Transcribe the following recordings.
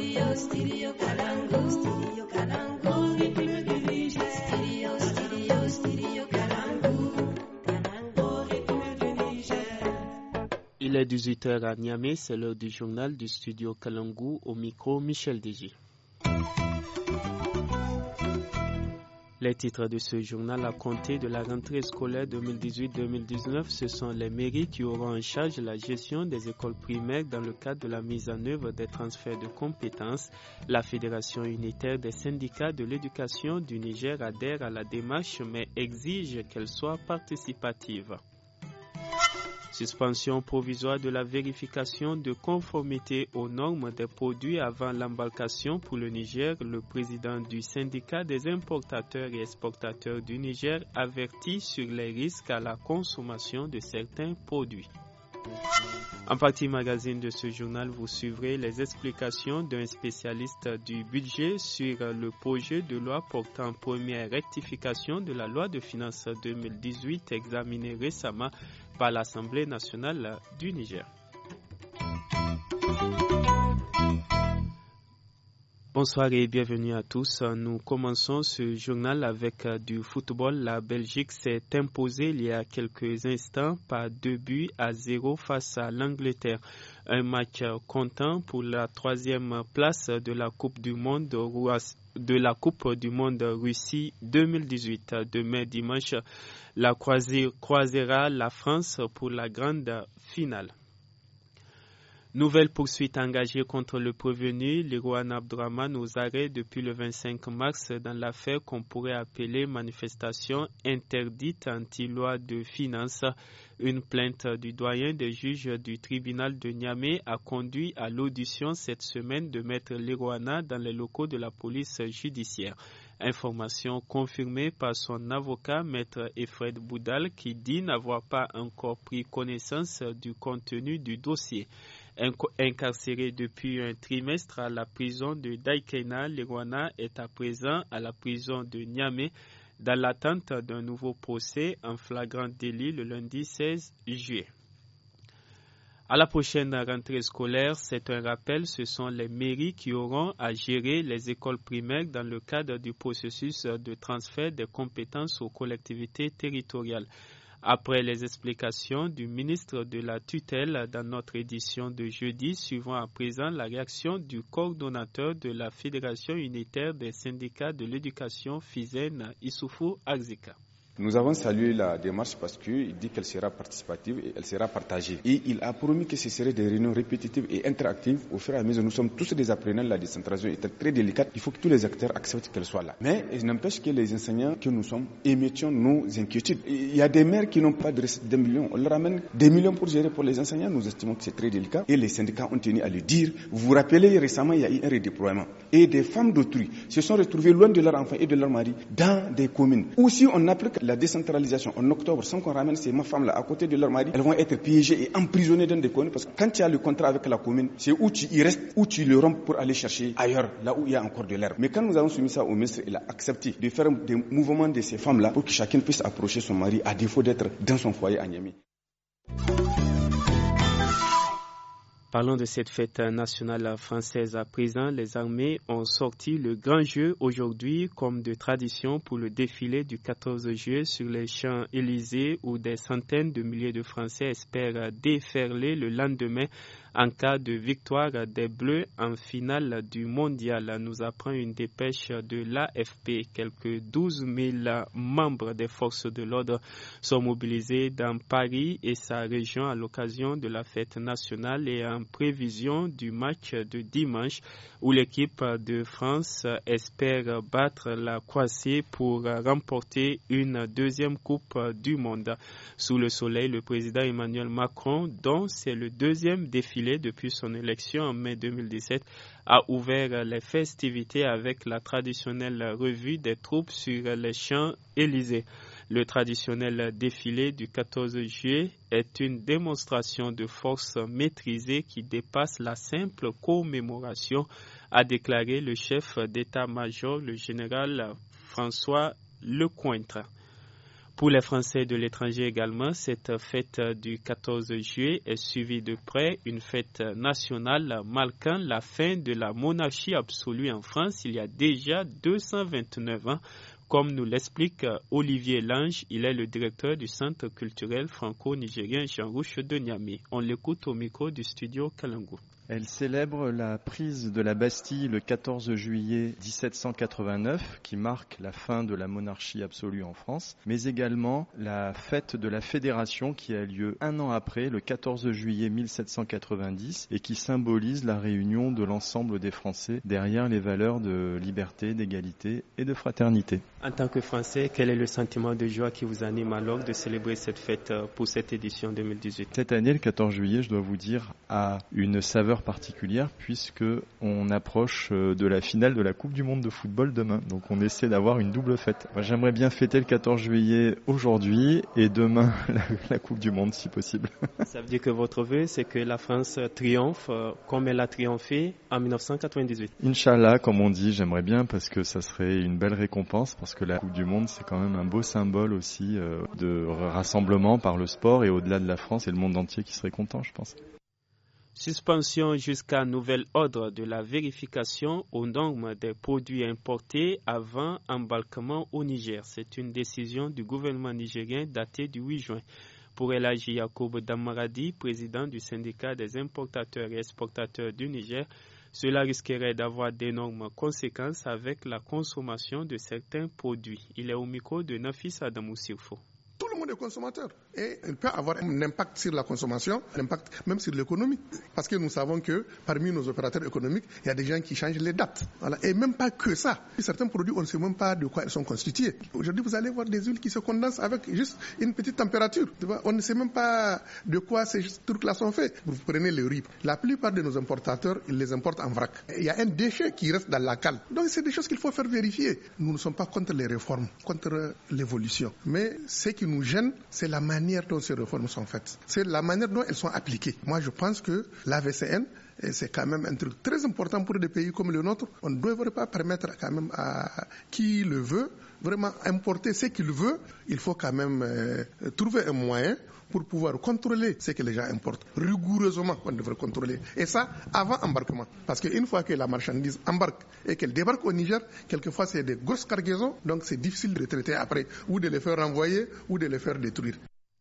Il est 18h à Niamey, c'est l'heure du journal du studio Kalangu, au micro Michel Deji. Les titres de ce journal à compter de la rentrée scolaire 2018-2019, ce sont les mairies qui auront en charge la gestion des écoles primaires dans le cadre de la mise en œuvre des transferts de compétences. La Fédération unitaire des syndicats de l'éducation du Niger adhère à la démarche mais exige qu'elle soit participative. Suspension provisoire de la vérification de conformité aux normes des produits avant l'embarcation pour le Niger. Le président du syndicat des importateurs et exportateurs du Niger avertit sur les risques à la consommation de certains produits. En partie magazine de ce journal, vous suivrez les explications d'un spécialiste du budget sur le projet de loi portant première rectification de la loi de finances 2018 examiné récemment par l'Assemblée nationale du Niger. Bonsoir et bienvenue à tous. Nous commençons ce journal avec du football. La Belgique s'est imposée il y a quelques instants par 2-0 face à l'Angleterre. Un match comptant pour la troisième place de la Coupe du Monde Russie 2018. Demain dimanche, la croisera la France pour la grande finale. Nouvelle poursuite engagée contre le prévenu Lirwan Abdourahmane aux arrêts depuis le 25 mars dans l'affaire qu'on pourrait appeler manifestation interdite anti-loi de finances. Une plainte du doyen des juges du tribunal de Niamey a conduit à l'audition cette semaine de Maître Lirwana dans les locaux de la police judiciaire. Information confirmée par son avocat, Maître Efred Boudal, qui dit n'avoir pas encore pris connaissance du contenu du dossier. Incarcéré depuis un trimestre à la prison de Daikena, Lirwana est à présent à la prison de Niamey dans l'attente d'un nouveau procès en flagrant délit le lundi 16 juillet. À la prochaine rentrée scolaire, c'est un rappel, ce sont les mairies qui auront à gérer les écoles primaires dans le cadre du processus de transfert des compétences aux collectivités territoriales. Après les explications du ministre de la tutelle dans notre édition de jeudi, suivant à présent la réaction du coordonnateur de la Fédération unitaire des syndicats de l'éducation FISEN, Issoufou Arzika. Nous avons salué la démarche parce qu'il dit qu'elle sera participative et elle sera partagée. Et il a promis que ce seraient des réunions répétitives et interactives au fur et à mesure. Nous sommes tous des apprenants, la décentralisation est très délicate. Il faut que tous les acteurs acceptent qu'elle soit là. Mais il n'empêche que les enseignants que nous sommes émettions nos inquiétudes. Il y a des maires qui n'ont pas de recette d'1 million. On leur amène des millions pour gérer pour les enseignants. Nous estimons que c'est très délicat. Et les syndicats ont tenu à le dire. Vous vous rappelez, récemment, il y a eu un redéploiement. Et des femmes d'autrui se sont retrouvées loin de leurs enfants et de leurs maris dans des communes. Ou si on applique la décentralisation en octobre, sans qu'on ramène ces femmes-là à côté de leur mari, elles vont être piégées et emprisonnées dans des communes parce que quand tu as le contrat avec la commune, c'est où tu y restes, où tu le rompes pour aller chercher ailleurs, là où il y a encore de l'herbe. Mais quand nous avons soumis ça au ministre, il a accepté de faire des mouvements de ces femmes-là pour que chacun puisse approcher son mari à défaut d'être dans son foyer à Niamey. Parlons de cette fête nationale française à présent. Les armées ont sorti le grand jeu aujourd'hui comme de tradition pour le défilé du 14 juillet sur les Champs-Élysées où des centaines de milliers de Français espèrent déferler le lendemain en cas de victoire des Bleus en finale du mondial. Nous apprend une dépêche de l'AFP. Quelques 12 000 membres des forces de l'ordre sont mobilisés dans Paris et sa région à l'occasion de la fête nationale et en prévision du match de dimanche où l'équipe de France espère battre la Croatie pour remporter une deuxième Coupe du Monde. Sous le soleil, le président Emmanuel Macron, dont c'est le deuxième défilé depuis son élection en mai 2017, a ouvert les festivités avec la traditionnelle revue des troupes sur les Champs-Élysées. Le traditionnel défilé du 14 juillet est une démonstration de force maîtrisée qui dépasse la simple commémoration, a déclaré le chef d'état-major, le général François Lecointre. Pour les Français de l'étranger également, cette fête du 14 juillet est suivie de près une fête nationale marquant la fin de la monarchie absolue en France il y a déjà 229 ans. Comme nous l'explique Olivier Lange, il est le directeur du Centre culturel franco-nigérien Jean Rouch de Niamey. On l'écoute au micro du studio Kalangu. Elle célèbre la prise de la Bastille le 14 juillet 1789, qui marque la fin de la monarchie absolue en France, mais également la fête de la Fédération qui a lieu un an après, le 14 juillet 1790, et qui symbolise la réunion de l'ensemble des Français derrière les valeurs de liberté, d'égalité et de fraternité. En tant que Français, quel est le sentiment de joie qui vous anime alors de célébrer cette fête pour cette édition 2018 ? Cette année, le 14 juillet, je dois vous dire, a une saveur particulière puisque on approche de la finale de la Coupe du Monde de football demain. Donc on essaie d'avoir une double fête. Moi, j'aimerais bien fêter le 14 juillet aujourd'hui et demain la Coupe du Monde si possible. Ça veut dire que votre vœu, c'est que la France triomphe comme elle a triomphé en 1998. Inch'Allah, comme on dit, j'aimerais bien parce que ça serait une belle récompense parce que la Coupe du Monde, c'est quand même un beau symbole aussi de rassemblement par le sport et au-delà de la France et le monde entier qui serait content, je pense. Suspension jusqu'à nouvel ordre de la vérification aux normes des produits importés avant embarquement au Niger. C'est une décision du gouvernement nigérien datée du 8 juin. Pour Elhaji Yacoub Damaradi, président du syndicat des importateurs et exportateurs du Niger, cela risquerait d'avoir d'énormes conséquences avec la consommation de certains produits. Il est au micro de Nafis Adamou Sirfo. Tout le monde est consommateur et il peut avoir un impact sur la consommation, un impact même sur l'économie. Parce que nous savons que parmi nos opérateurs économiques, il y a des gens qui changent les dates. Voilà. Et même pas que ça. Certains produits, on ne sait même pas de quoi ils sont constitués. Aujourd'hui, vous allez voir des huiles qui se condensent avec juste une petite température. On ne sait même pas de quoi ces trucs-là sont faits. Vous prenez le riz. La plupart de nos importateurs, ils les importent en vrac. Il y a un déchet qui reste dans la cale. Donc, c'est des choses qu'il faut faire vérifier. Nous ne sommes pas contre les réformes, contre l'évolution. Mais ce qui nous gêne, c'est la manière dont ces réformes sont faites. C'est la manière dont elles sont appliquées. Moi, je pense que la VCN, c'est quand même un truc très important pour des pays comme le nôtre. On ne devrait pas permettre quand même à qui le veut vraiment importer ce qu'il veut. Il faut quand même trouver un moyen pour pouvoir contrôler ce que les gens importent. Rigoureusement, on devrait contrôler. Et ça, avant embarquement. Parce qu'une fois que la marchandise embarque et qu'elle débarque au Niger, quelquefois c'est des grosses cargaisons, donc c'est difficile de traiter après, ou de les faire renvoyer, ou de les faire détruire.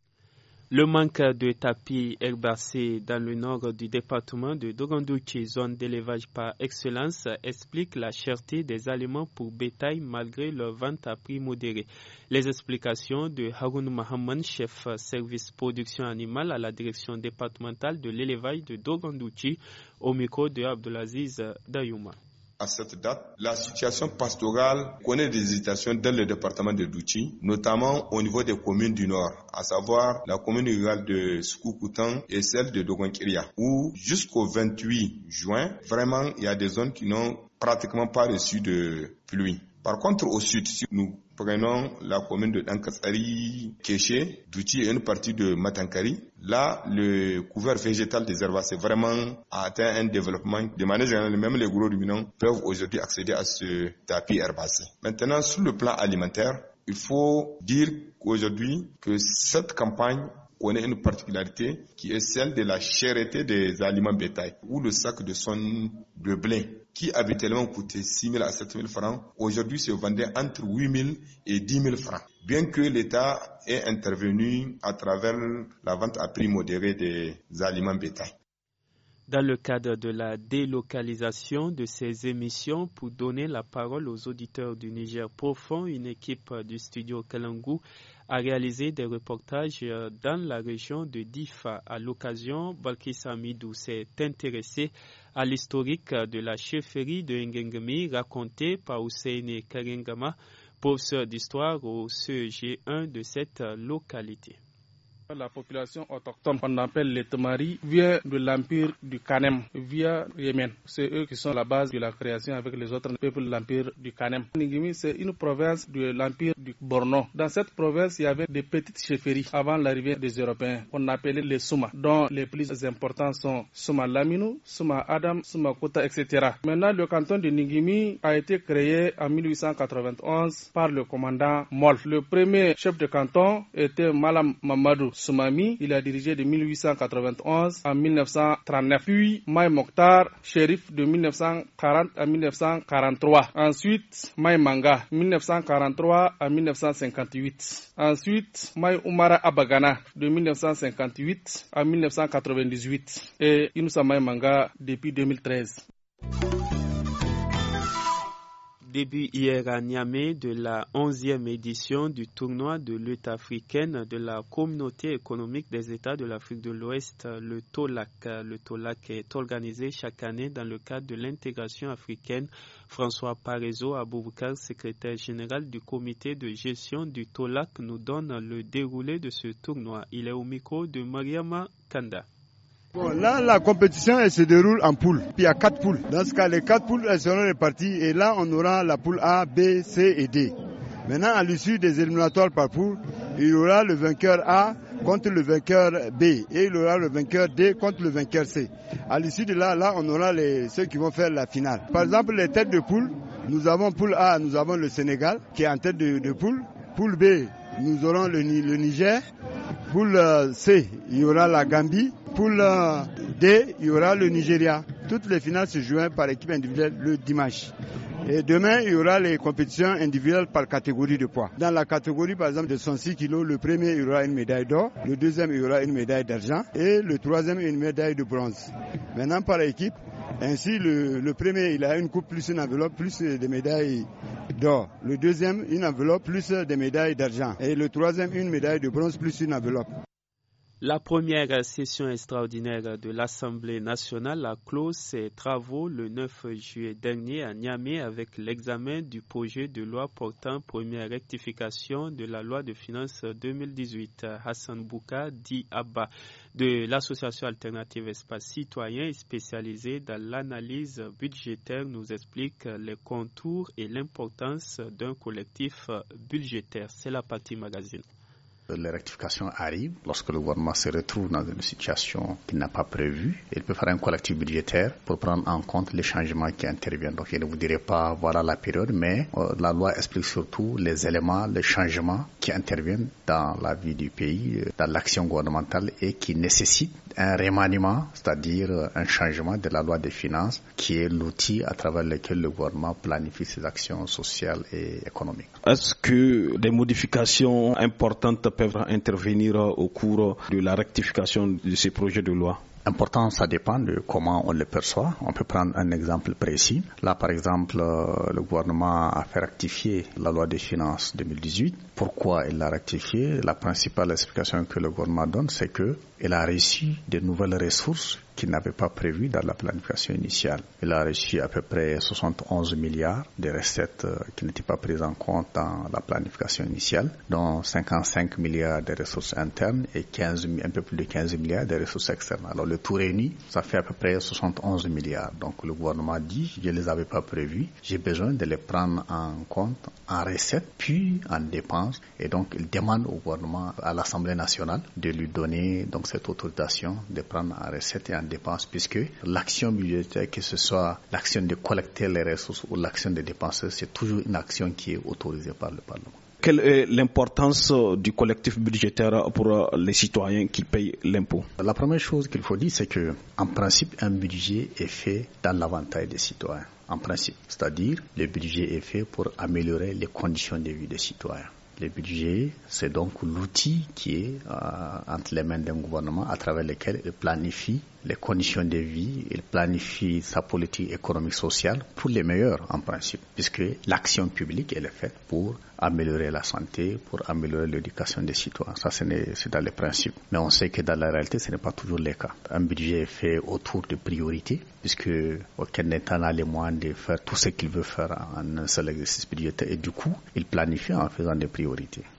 Le manque de tapis herbacés dans le nord du département de Dogondouki, zone d'élevage par excellence, explique la cherté des aliments pour bétail malgré leur vente à prix modéré. Les explications de Haroun Mahaman, chef service production animale à la direction départementale de l'élevage de Dogondouki, au micro de Abdelaziz Dayouma. À cette date, la situation pastorale connaît des hésitations dans le département de Douchi, notamment au niveau des communes du nord, à savoir la commune rurale de Soukoukoutan et celle de Dogonkiria, où jusqu'au 28 juin, vraiment, il y a des zones qui n'ont pratiquement pas reçu de pluie. Par contre, au sud, si nous prenons la commune de Dankatsari, Kéché, Douchi et une partie de Matankari, là, le couvert végétal des herbacées vraiment a atteint un développement. De manière générale, même les gros ruminants peuvent aujourd'hui accéder à ce tapis herbacé. Maintenant, sur le plan alimentaire, il faut dire qu'aujourd'hui, que cette campagne connaît une particularité qui est celle de la cherté des aliments bétail, où le sac de son de blé, qui habituellement coûtait 6 000 à 7 000 francs, aujourd'hui se vendait entre 8 000 et 10 000 francs. Bien que l'État ait intervenu à travers la vente à prix modéré des aliments bétail. Dans le cadre de la délocalisation de ces émissions, pour donner la parole aux auditeurs du Niger profond, une équipe du studio Kalangu a réalisé des reportages dans la région de Difa. À l'occasion, Balkissa Midou s'est intéressé à l'historique de la chefferie de Ngengemi racontée par Hussein Karingama, professeur d'histoire au CEG1 de cette localité. La population autochtone, qu'on appelle les Temari, vient de l'empire du Kanem via Yémen. C'est eux qui sont la base de la création avec les autres peuples de l'empire du Kanem. Ningimi, c'est une province de l'empire du Borno. Dans cette province, il y avait des petites chefferies avant l'arrivée des Européens, qu'on appelait les Souma, dont les plus importants sont Souma Laminou, Souma Adam, Souma Kota, etc. Maintenant, le canton de Ningimi a été créé en 1891 par le commandant Molf. Le premier chef de canton était Malam Mamadou Soumami, il a dirigé de 1891 à 1939. Puis Maï Mokhtar, shérif de 1940 à 1943. Ensuite, Maï Manga, 1943 à 1958. Ensuite, Maï Oumara Abagana, de 1958 à 1998. Et Inoussa Maï Manga depuis 2013. Début hier à Niamey de la 11e édition du tournoi de lutte africaine de la Communauté économique des États de l'Afrique de l'Ouest, le TOLAC. Le TOLAC est organisé chaque année dans le cadre de l'intégration africaine. François Parezo Aboubakar, secrétaire général du comité de gestion du TOLAC, nous donne le déroulé de ce tournoi. Il est au micro de Mariama Kanda. Bon, là, la compétition elle se déroule en poules. Puis il y a 4 poules. Dans ce cas, les 4 poules elles seront réparties et là, on aura la poule A, B, C et D. Maintenant, à l'issue des éliminatoires par poule, il y aura le vainqueur A contre le vainqueur B et il y aura le vainqueur D contre le vainqueur C. À l'issue de là, on aura ceux qui vont faire la finale. Par exemple, les têtes de poule, nous avons poule A, nous avons le Sénégal qui est en tête de poule. Poule B, nous aurons le Niger. Poule C, il y aura la Gambie. Poule D, il y aura le Nigeria. Toutes les finales se jouent par équipe individuelle le dimanche. Et demain, il y aura les compétitions individuelles par catégorie de poids. Dans la catégorie, par exemple, de 106 kilos, le premier, il y aura une médaille d'or. Le deuxième, il y aura une médaille d'argent. Et le troisième, une médaille de bronze. Maintenant, par équipe, ainsi, le premier, il a une coupe plus une enveloppe, plus des médailles d'or. Le deuxième, une enveloppe plus des médailles d'argent. Et le troisième, une médaille de bronze plus une enveloppe. La première session extraordinaire de l'Assemblée nationale a clos ses travaux le 9 juillet dernier à Niamey avec l'examen du projet de loi portant première rectification de la loi de finances 2018. Hassan Bouka, dit Abba, de l'association alternative Espace Citoyen spécialisée dans l'analyse budgétaire, nous explique les contours et l'importance d'un collectif budgétaire. C'est la partie magazine. Les rectifications arrivent lorsque le gouvernement se retrouve dans une situation qu'il n'a pas prévue. Il peut faire un collectif budgétaire pour prendre en compte les changements qui interviennent. Donc, je ne vous dirai pas voilà la période, mais la loi explique surtout les éléments, les changements qui interviennent dans la vie du pays, dans l'action gouvernementale et qui nécessitent un remaniement, c'est-à-dire un changement de la loi des finances, qui est l'outil à travers lequel le gouvernement planifie ses actions sociales et économiques. Est-ce que des modifications importantes peuvent intervenir au cours de la rectification de ces projets de loi? Important, ça dépend de comment on le perçoit. On peut prendre un exemple précis. Là, par exemple, le gouvernement a fait rectifier la loi des finances 2018. Pourquoi il l'a rectifié? La principale explication que le gouvernement donne, c'est qu'il a reçu de nouvelles ressources qu'il n'avait pas prévues dans la planification initiale. Il a reçu à peu près 71 milliards de recettes qui n'étaient pas prises en compte dans la planification initiale, dont 55 milliards de ressources internes et un peu plus de 15 milliards de ressources externes. Alors le tout réuni, ça fait à peu près 71 milliards. Donc le gouvernement dit, je ne les avais pas prévus, j'ai besoin de les prendre en compte en recettes puis en dépenses. Et donc il demande au gouvernement, à l'Assemblée nationale, de lui donner donc cette autorisation de prendre en recettes et en dépenses, puisque l'action budgétaire, que ce soit l'action de collecter les ressources ou l'action de dépenser, c'est toujours une action qui est autorisée par le Parlement. Quelle est l'importance du collectif budgétaire pour les citoyens qui payent l'impôt? La première chose qu'il faut dire, c'est que, en principe, un budget est fait dans l'avantage des citoyens. En principe, c'est-à-dire le budget est fait pour améliorer les conditions de vie des citoyens. Le budget, c'est donc l'outil qui est entre les mains d'un gouvernement à travers lequel il planifie les conditions de vie, il planifie sa politique économique sociale pour les meilleurs en principe, puisque l'action publique elle est faite pour améliorer la santé, pour améliorer l'éducation des citoyens. Ça, c'est dans les principes. Mais on sait que dans la réalité, ce n'est pas toujours le cas. Un budget est fait autour de priorités, puisque aucun État n'a les moyens de faire tout ce qu'il veut faire en un seul exercice budgétaire, et du coup, il planifie en faisant des priorités.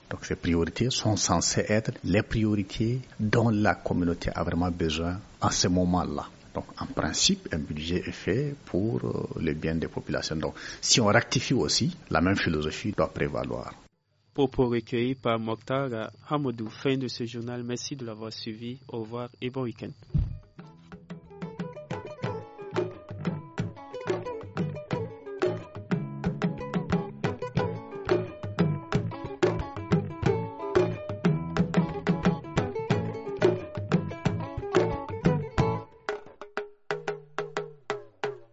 Donc ces priorités sont censées être les priorités dont la communauté a vraiment besoin à ce moment-là. Donc en principe, un budget est fait pour le bien des populations. Donc si on rectifie aussi, la même philosophie doit prévaloir. Propos recueillis par Mokhtar Hamadou. Fin de ce journal. Merci de l'avoir suivi. Au revoir et bon week-end.